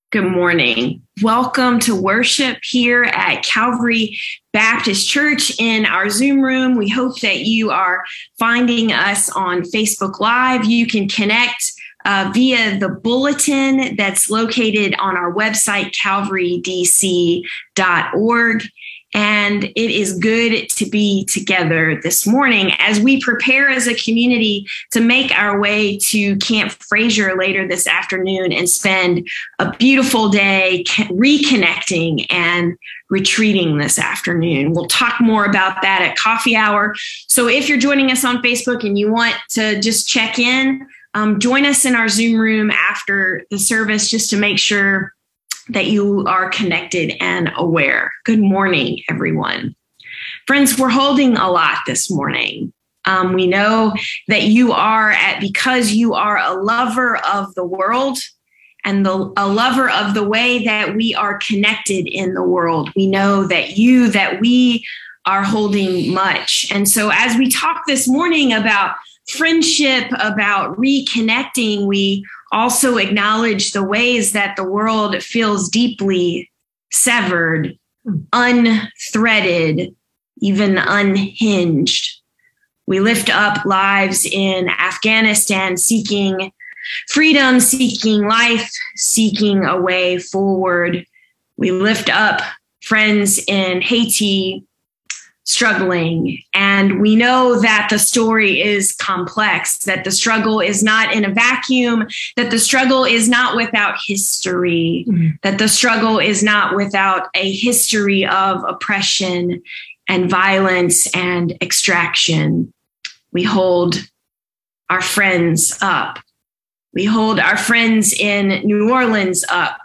Good morning. Welcome to worship here at Calvary Baptist Church in our Zoom room. We hope that you are finding us on Facebook Live. You can connect via the bulletin that's located on our website, calvarydc.org. And it is good to be together this morning as we prepare as a community to make our way to Camp Fraser later this afternoon and spend a beautiful day reconnecting and retreating this afternoon. We'll talk more about that at coffee hour. So if you're joining us on Facebook and you want to just check in, join us in our Zoom room after the service just to make sure that you are connected and aware. Good morning, everyone. Friends, we're holding a lot this morning. We know that you are, because you are a lover of the world and a lover of the way that we are connected in the world. We know that we are holding much. And so as we talk this morning about friendship, about reconnecting, we also acknowledge the ways that the world feels deeply severed, unthreaded, even unhinged. We lift up lives in Afghanistan seeking freedom, seeking life, seeking a way forward. We lift up friends in Haiti struggling. And we know that the story is complex, that the struggle is not in a vacuum, that the struggle is not without history, that the struggle is not without a history of oppression and violence and extraction. We hold our friends up. We hold our friends in New Orleans up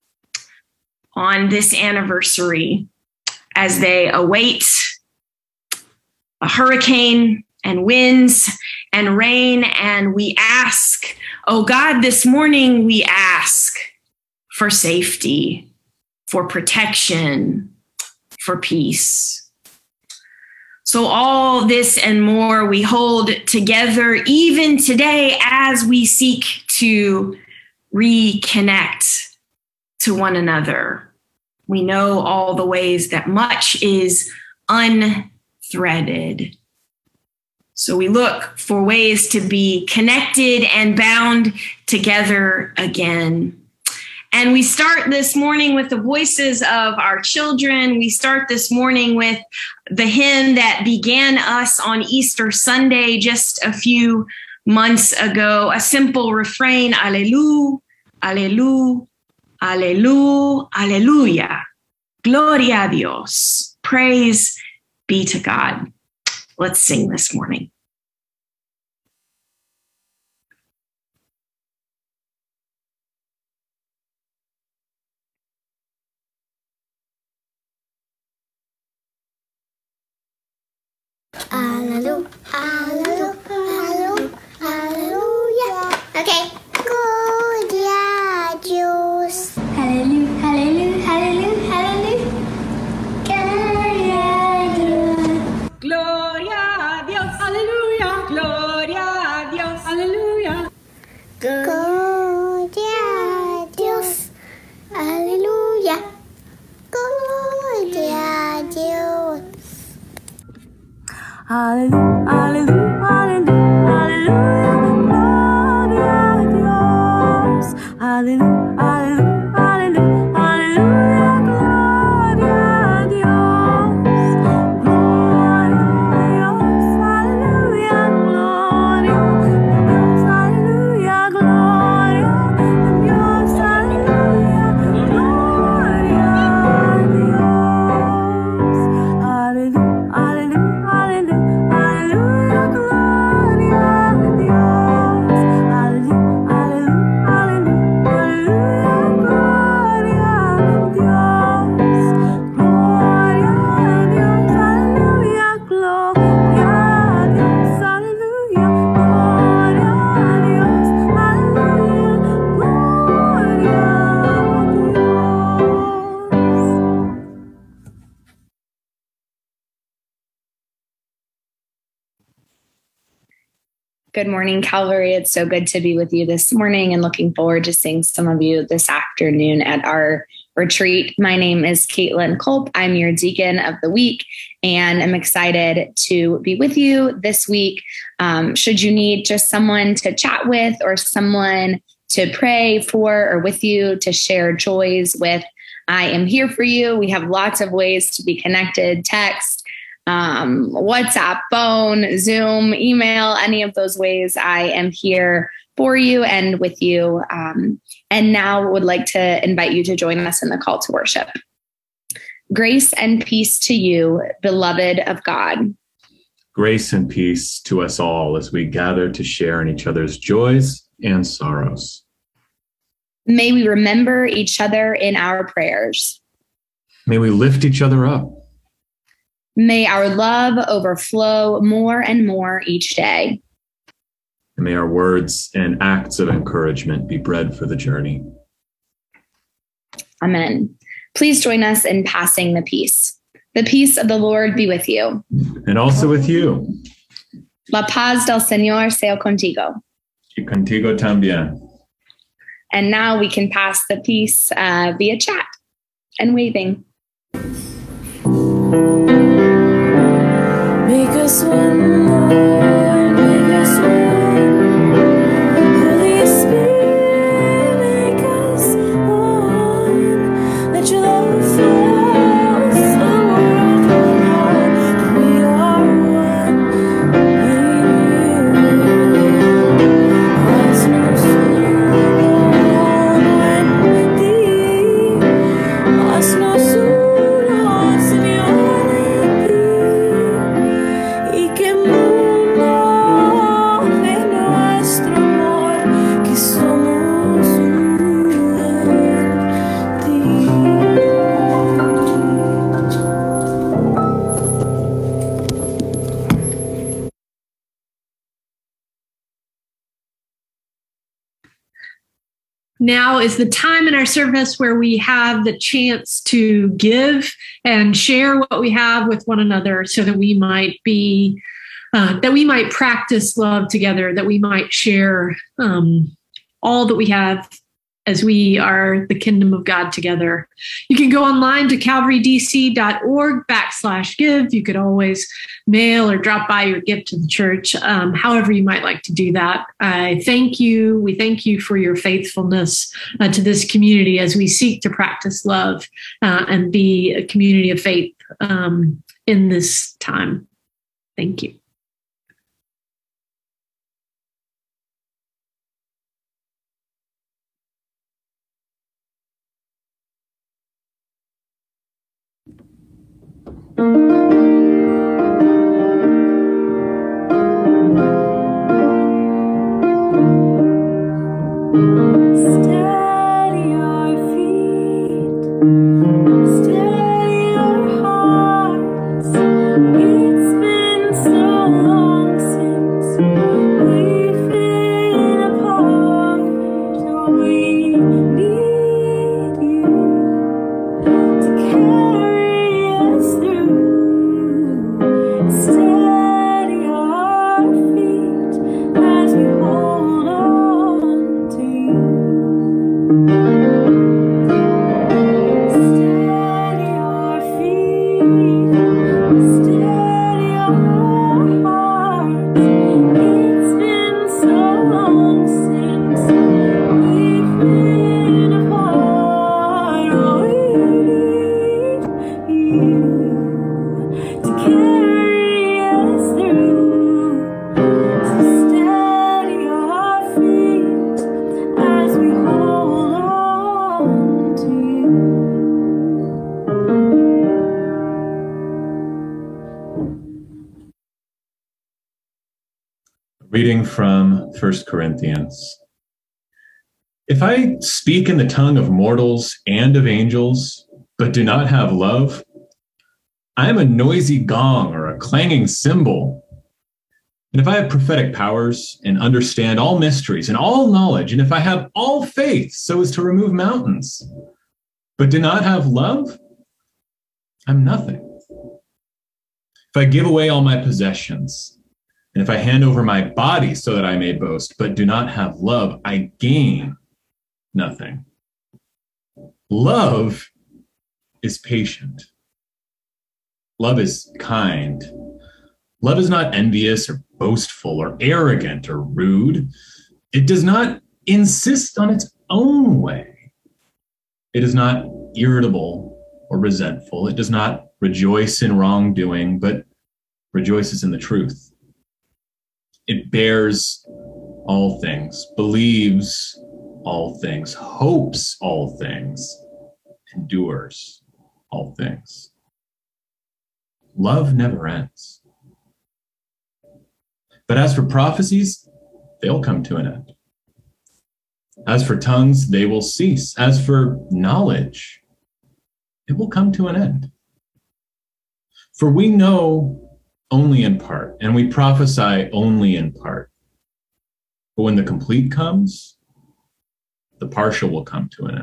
on this anniversary as they await a hurricane and winds and rain. And we ask, oh God, this morning we ask for safety, for protection, for peace. So all this and more we hold together even today as we seek to reconnect to one another. We know all the ways that much is unthreaded. So we look for ways to be connected and bound together again. And we start this morning with the voices of our children. We start this morning with the hymn that began us on Easter Sunday just a few months ago, a simple refrain, Alleluia, Alleluia, Alleluia, Alleluia. Gloria a Dios. Praise be to God. Let's sing this morning. Alleluia, Alleluia, Alleluia, Alleluia. Okay. Gloria a Dios. Hallelujah, hallelujah, hallelujah, hallelujah. Gloria a Dios, aleluya. Gloria a Dios, aleluya. Gloria a Dios, aleluya. Gloria a Dios. Hallelujah, hallelujah, hallelujah, gloria a Dios. Hallelujah, hallelujah, hallelujah, hallelujah, gloria a Dios. Gloria a Dios, hallelujah, gloria a Dios, hallelujah, gloria a Dios, hallelujah, gloria a Dios. Hallelujah, hallelujah, hallelujah, hallelujah, gloria Good morning, Calvary. It's so good to be with you this morning and looking forward to seeing some of you this afternoon at our retreat. My name is Caitlin Culp. I'm your deacon of the week, and I'm excited to be with you this week. Should you need just someone to chat with or someone to pray for or with you to share joys with, I am here for you. We have lots of ways to be connected: text, WhatsApp, phone, Zoom, email, any of those ways. I am here for you and with you. And now would like to invite you to join us in the call to worship. Grace and peace to you, beloved of God. Grace and peace to us all as we gather to share in each other's joys and sorrows. May we remember each other in our prayers. May we lift each other up. May our love overflow more and more each day. And may our words and acts of encouragement be bread for the journey. Amen. Please join us in passing the peace. The peace of the Lord be with you. And also with you. La paz del Señor sea contigo. Y contigo también. And now we can pass the peace via chat and waving. Make us one, Lord, make us one. Holy Spirit, make us one. Let your love fill us, the world will know that we are one in you. Haznos uno en ti, haznos uno, Señor, en ti. Y que el mundo ve nuestro amor, que somos uno en ti. Now is the time in our service where we have the chance to give and share what we have with one another so that we might be, that we might practice love together, that we might share all that we have as we are the kingdom of God together. You can go online to calvarydc.org/give. You could always mail or drop by your gift to the church, however you might like to do that. I thank you. We thank you for your faithfulness to this community as we seek to practice love and be a community of faith in this time. Thank you. Steady our feet, steady our hearts. It's been so long since we've been apart. We need you to carry us through. Steady our feet as we hold on to you. Steady our feet, steady our hearts. It's been so long since we've been apart. Oh, we need you to carry us through. So steady our feet as we hold on to you. Reading from 1 Corinthians. If I speak in the tongue of mortals and of angels, but do not have love, I am a noisy gong or a clanging cymbal. And if I have prophetic powers and understand all mysteries and all knowledge, and if I have all faith so as to remove mountains, but do not have love, I'm nothing. If I give away all my possessions And if I hand over my body so that I may boast, but do not have love, I gain nothing. Love is patient. Love is kind. Love is not envious or boastful or arrogant or rude. It does not insist on its own way. It is not irritable or resentful. It does not rejoice in wrongdoing, but rejoices in the truth. It bears all things, believes all things, hopes all things, endures all things. Love never ends. But as for prophecies, they'll come to an end. As for tongues, they will cease. As for knowledge, it will come to an end. For we know only in part, and we prophesy only in part. But when the complete comes, the partial will come to an end.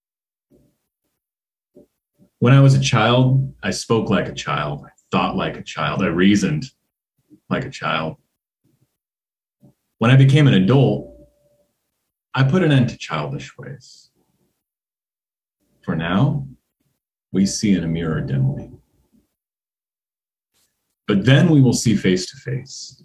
When I was a child, I spoke like a child. I thought like a child. I reasoned like a child. When I became an adult, I put an end to childish ways. For now, we see in a mirror dimly. But then we will see face to face.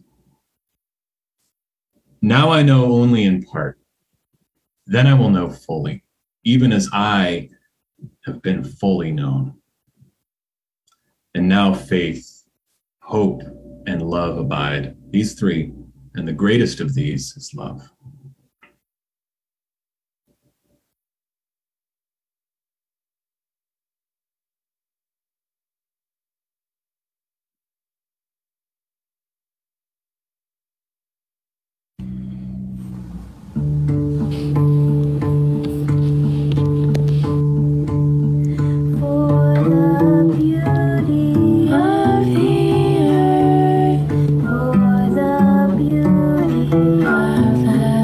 Now I know only in part. Then I will know fully, even as I have been fully known. And now faith, hope, and love abide, these three, and the greatest of these is love. For the beauty of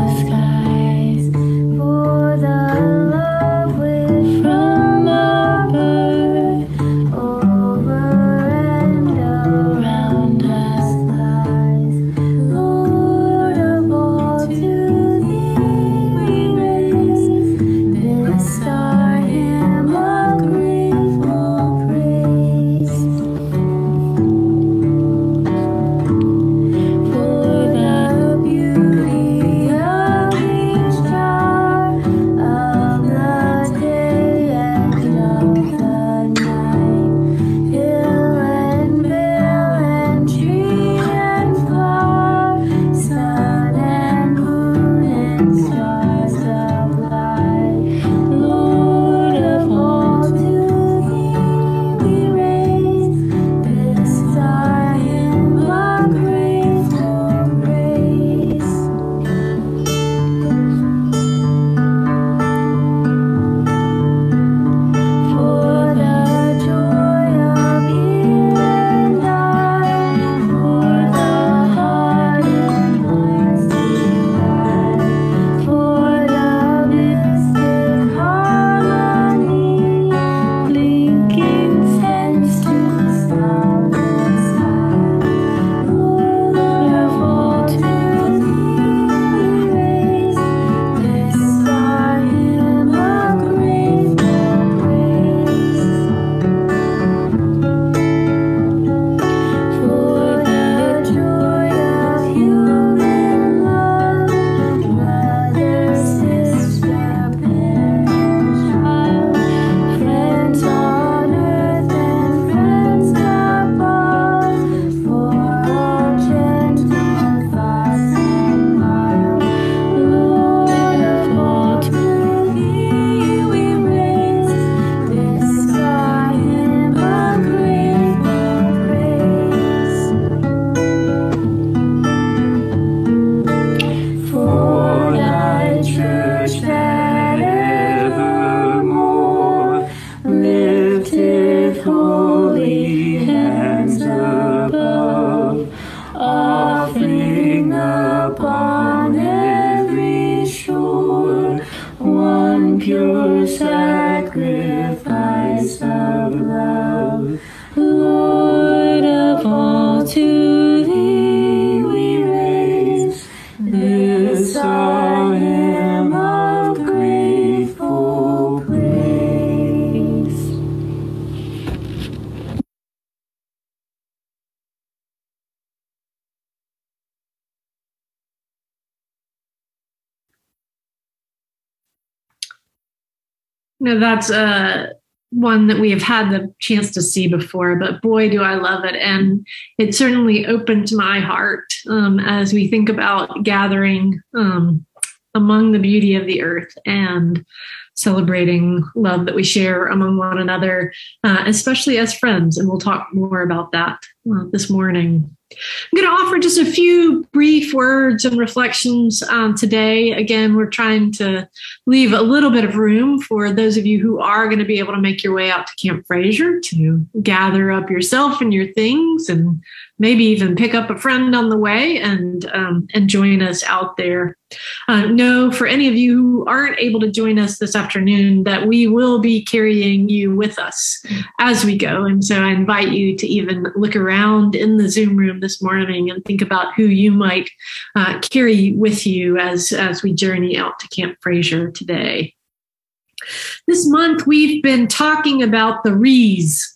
No, that's one that we have had the chance to see before, but boy, do I love it. And it certainly opened my heart as we think about gathering among the beauty of the earth and celebrating love that we share among one another, especially as friends. And we'll talk more about that this morning. I'm going to offer just a few brief words and reflections today. Again, we're trying to leave a little bit of room for those of you who are going to be able to make your way out to Camp Fraser to gather up yourself and your things, and maybe even pick up a friend on the way and join us out there. Know for any of you who aren't able to join us this afternoon that we will be carrying you with us as we go. And so I invite you to even look around in the Zoom room this morning and think about who you might carry with you as we journey out to Camp Fraser today. This month, we've been talking about the Re's,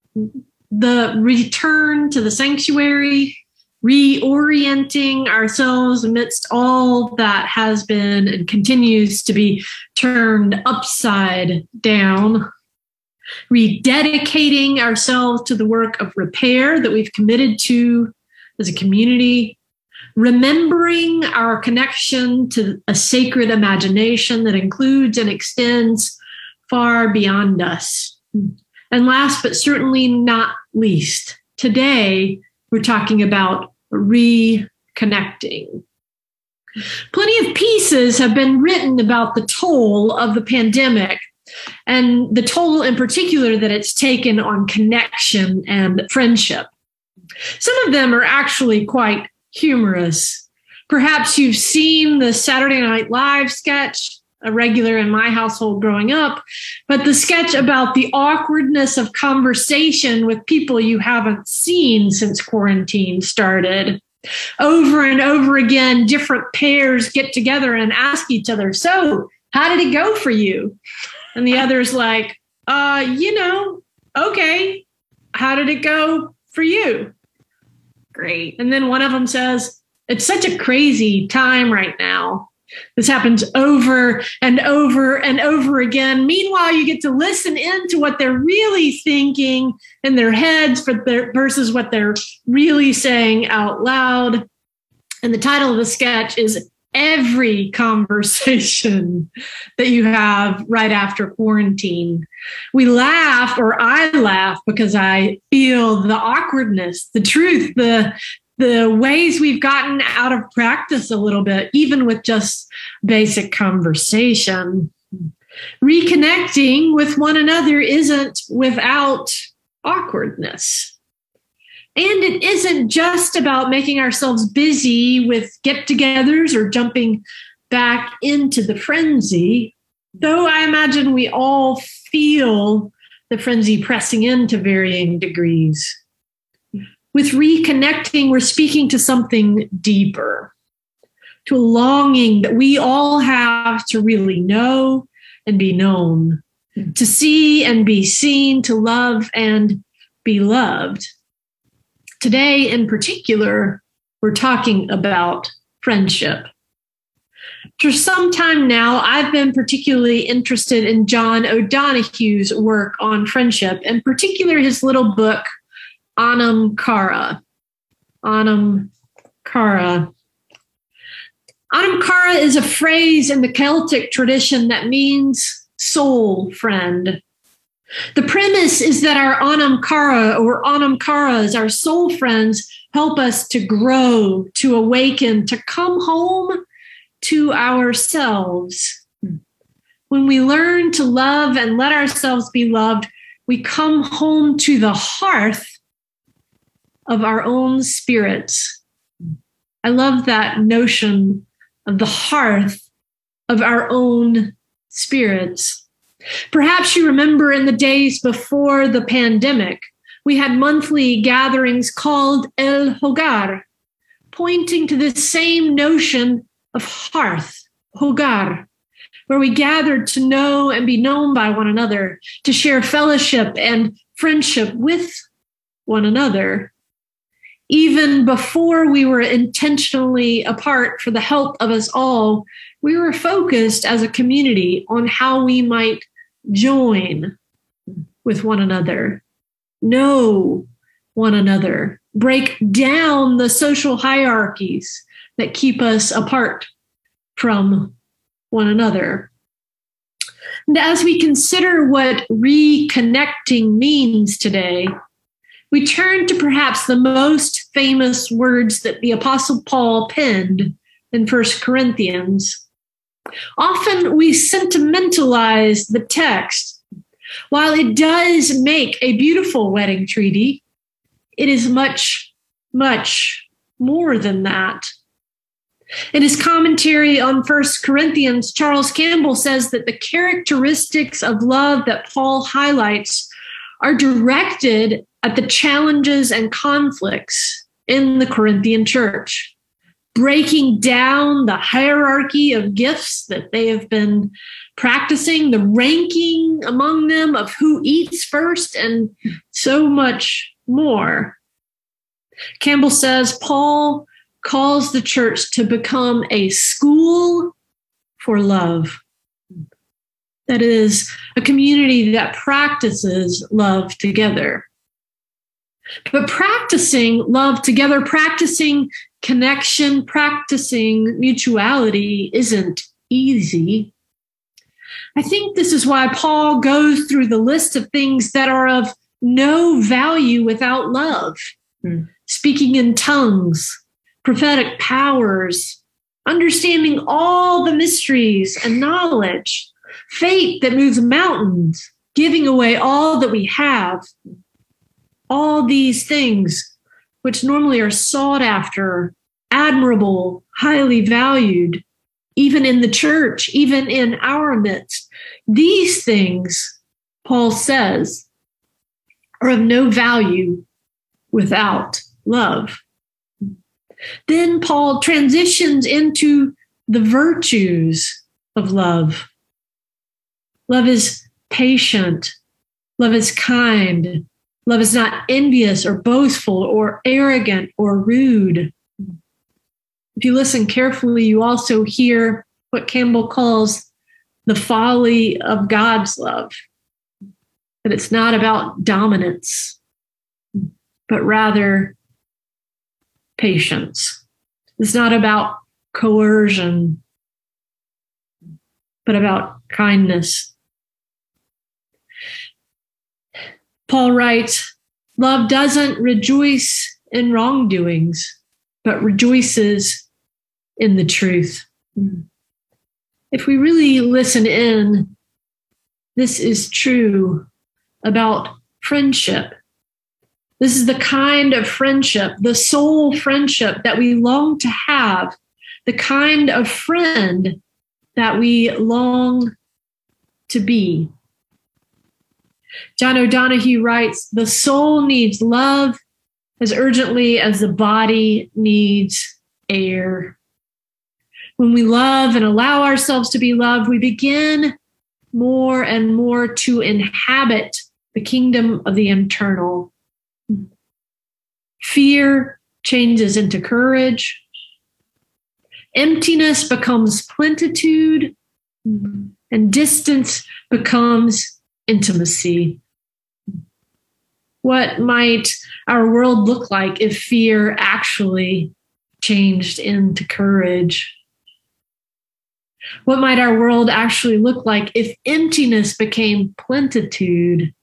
the return to the sanctuary, reorienting ourselves amidst all that has been and continues to be turned upside down, rededicating ourselves to the work of repair that we've committed to as a community, remembering our connection to a sacred imagination that includes and extends far beyond us. And last but certainly not least, today we're talking about reconnecting. Plenty of pieces have been written about the toll of the pandemic and the toll in particular that it's taken on connection and friendship. Some of them are actually quite humorous. Perhaps you've seen the Saturday Night Live sketch, a regular in my household growing up, but the sketch about the awkwardness of conversation with people you haven't seen since quarantine started. Over and over again, different pairs get together and ask each other, "So, how did it go for you?" And the other's like, okay, how did it go for you? Great. And then one of them says, "It's such a crazy time right now." This happens over and over and over again. Meanwhile, you get to listen in to what they're really thinking in their heads versus what they're really saying out loud. And the title of the sketch is Every Conversation That You Have Right After Quarantine. We laugh, or I laugh, because I feel the awkwardness, the truth, the ways we've gotten out of practice a little bit, even with just basic conversation. Reconnecting with one another isn't without awkwardness. And it isn't just about making ourselves busy with get-togethers or jumping back into the frenzy, though I imagine we all feel the frenzy pressing in to varying degrees. With reconnecting, we're speaking to something deeper, to a longing that we all have to really know and be known, to see and be seen, to love and be loved. Today, in particular, we're talking about friendship. For some time now, I've been particularly interested in John O'Donohue's work on friendship, in particular his little book, Anam Cara. Anam Cara. Anam Cara is a phrase in the Celtic tradition that means soul friend. The premise is that our Anam Cara, or Anam Caras, our soul friends, help us to grow, to awaken, to come home to ourselves. When we learn to love and let ourselves be loved, we come home to the hearth of our own spirits. I love that notion of the hearth of our own spirits. Perhaps you remember in the days before the pandemic, we had monthly gatherings called El Hogar, pointing to this same notion of hearth, Hogar, where we gathered to know and be known by one another, to share fellowship and friendship with one another. Even before we were intentionally apart for the health of us all, we were focused as a community on how we might join with one another, know one another, break down the social hierarchies that keep us apart from one another. And as we consider what reconnecting means today, we turn to perhaps the most famous words that the Apostle Paul penned in 1 Corinthians. Often we sentimentalize the text. While it does make a beautiful wedding treaty, it is much, much more than that. In his commentary on 1 Corinthians, Charles Campbell says that the characteristics of love that Paul highlights are directed at the challenges and conflicts in the Corinthian church, breaking down the hierarchy of gifts that they have been practicing, the ranking among them of who eats first, and so much more. Campbell says Paul calls the church to become a school for love. That is, a community that practices love together. But practicing love together, practicing connection, practicing mutuality isn't easy. I think this is why Paul goes through the list of things that are of no value without love. Speaking in tongues, prophetic powers, understanding all the mysteries and knowledge, faith that moves mountains, giving away all that we have. All these things, which normally are sought after, admirable, highly valued, even in the church, even in our midst. These things, Paul says, are of no value without love. Then Paul transitions into the virtues of love. Love is patient. Love is kind. Love is not envious or boastful or arrogant or rude. If you listen carefully, you also hear what Campbell calls the folly of God's love. That it's not about dominance, but rather patience. It's not about coercion, but about kindness. Paul writes, love doesn't rejoice in wrongdoings, but rejoices in the truth. If we really listen in, this is true about friendship. This is the kind of friendship, the soul friendship that we long to have, the kind of friend that we long to be. John O'Donohue writes, the soul needs love as urgently as the body needs air. When we love and allow ourselves to be loved, we begin more and more to inhabit the kingdom of the eternal. Fear changes into courage. Emptiness becomes plenitude, and distance becomes intimacy. What might our world look like if fear actually changed into courage? What might our world actually look like if emptiness became plenitude?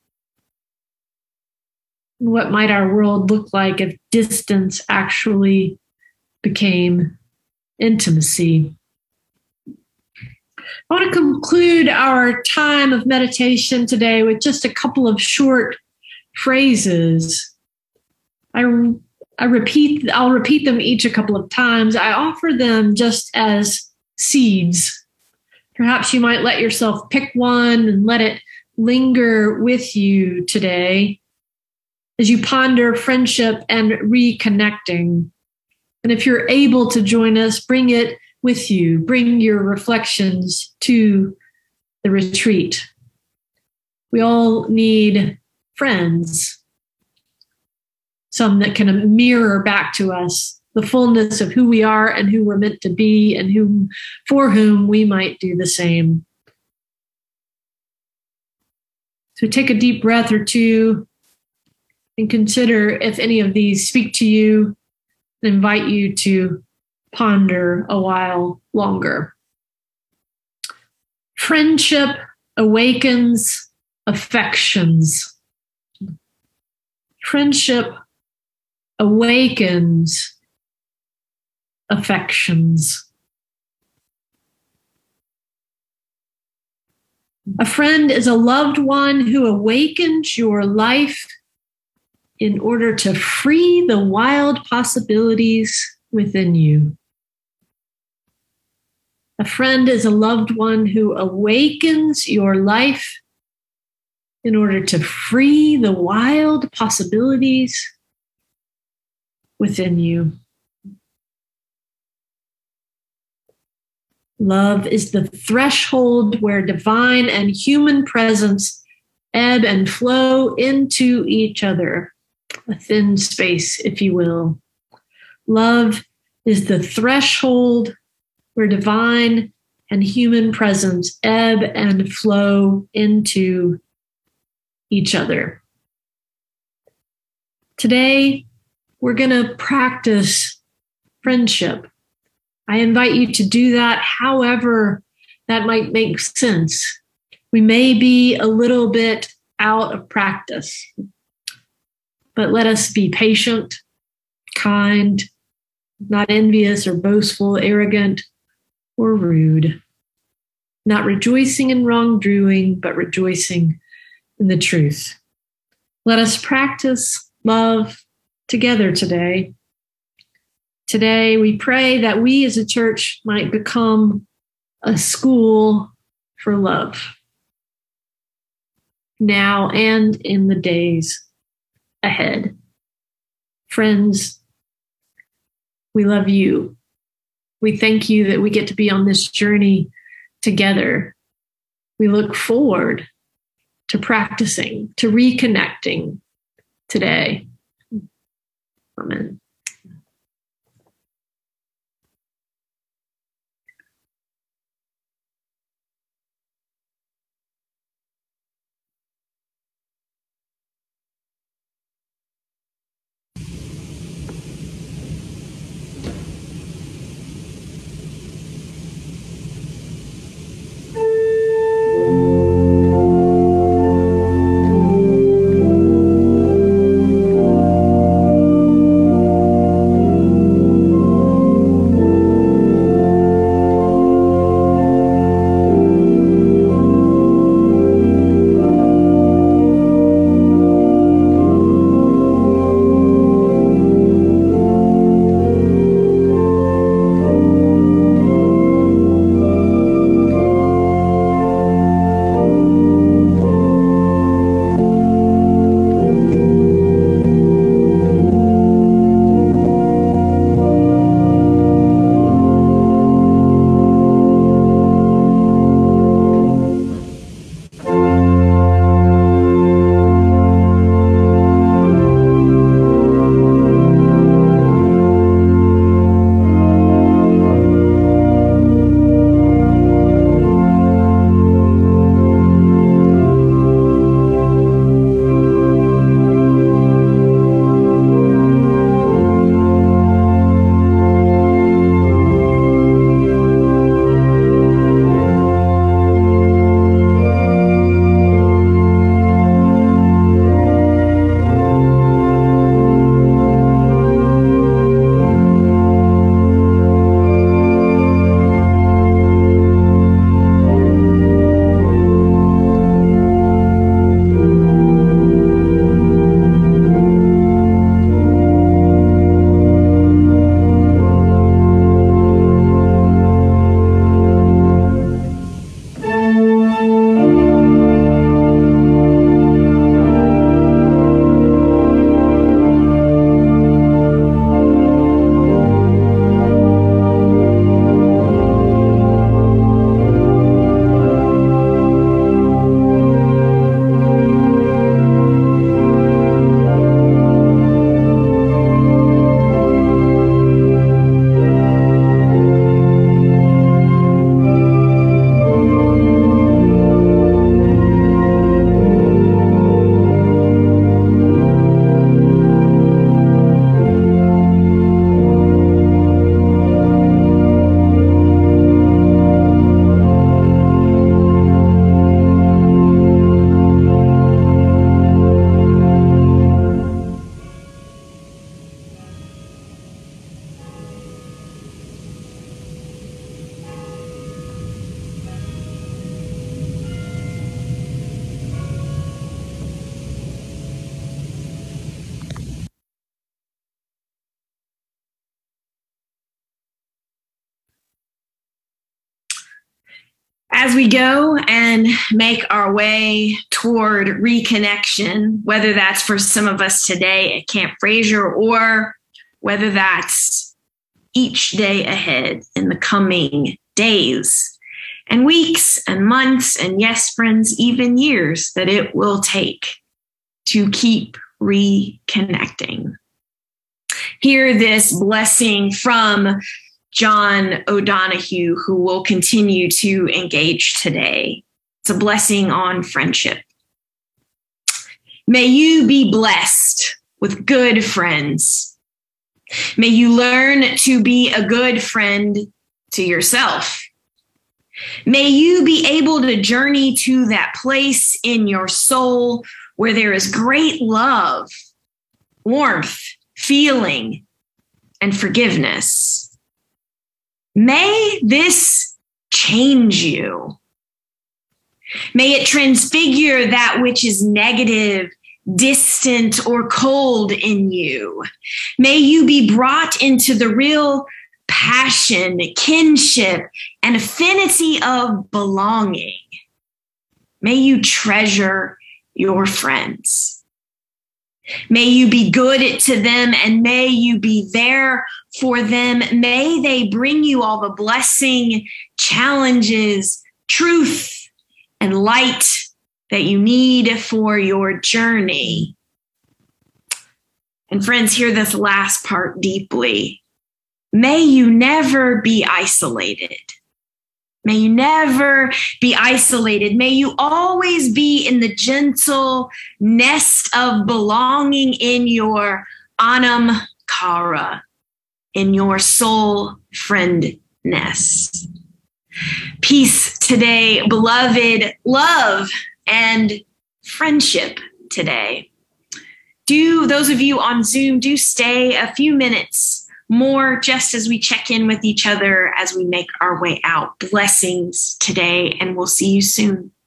What might our world look like if distance actually became intimacy? I want to conclude our time of meditation today with just a couple of short phrases. I'll repeat them each a couple of times. I offer them just as seeds. Perhaps you might let yourself pick one and let it linger with you today as you ponder friendship and reconnecting. And if you're able to join us, bring it with you. Bring your reflections to the retreat. We all need friends, some that can mirror back to us the fullness of who we are and who we're meant to be, and for whom we might do the same. So take a deep breath or two and consider if any of these speak to you and invite you to ponder a while longer. Friendship awakens affections. Friendship awakens affections. A friend is a loved one who awakens your life in order to free the wild possibilities within you. A friend is a loved one who awakens your life in order to free the wild possibilities within you. Love is the threshold where divine and human presence ebb and flow into each other, a thin space, if you will. Love is the threshold where divine and human presence ebb and flow into each other. Today, we're going to practice friendship. I invite you to do that however that might make sense. We may be a little bit out of practice, but let us be patient, kind, not envious or boastful, arrogant, or rude, not rejoicing in wrongdoing, but rejoicing in the truth. Let us practice love together today. Today, we pray that we as a church might become a school for love, now and in the days ahead. Friends, we love you. We thank you that we get to be on this journey together. We look forward to practicing, to reconnecting today. Amen. As we go and make our way toward reconnection, whether that's for some of us today at Camp Fraser or whether that's each day ahead in the coming days and weeks and months, and yes, friends, even years that it will take to keep reconnecting. Hear this blessing from John O'Donohue, who will continue to engage today. It's a blessing on friendship. May you be blessed with good friends. May you learn to be a good friend to yourself. May you be able to journey to that place in your soul where there is great love, warmth, feeling, and forgiveness. May this change you. May it transfigure that which is negative, distant, or cold in you. May you be brought into the real passion, kinship, and affinity of belonging. May you treasure your friends. May you be good to them, and may you be there for them. May they bring you all the blessing, challenges, truth, and light that you need for your journey. And friends, hear this last part deeply. May you never be isolated. May you never be isolated. May you always be in the gentle nest of belonging in your Anam Cara, in your soul friendness. Peace today, beloved, love and friendship today. Those of you on Zoom, do stay a few minutes more just as we check in with each other as we make our way out. Blessings today, and we'll see you soon.